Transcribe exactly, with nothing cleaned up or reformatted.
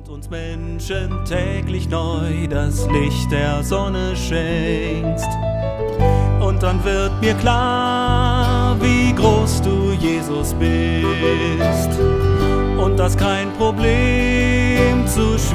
uns Menschen täglich neu das Licht der Sonne schenkst. Und dann wird mir klar, wie groß du, Jesus, bist. Und dass kein Problem zu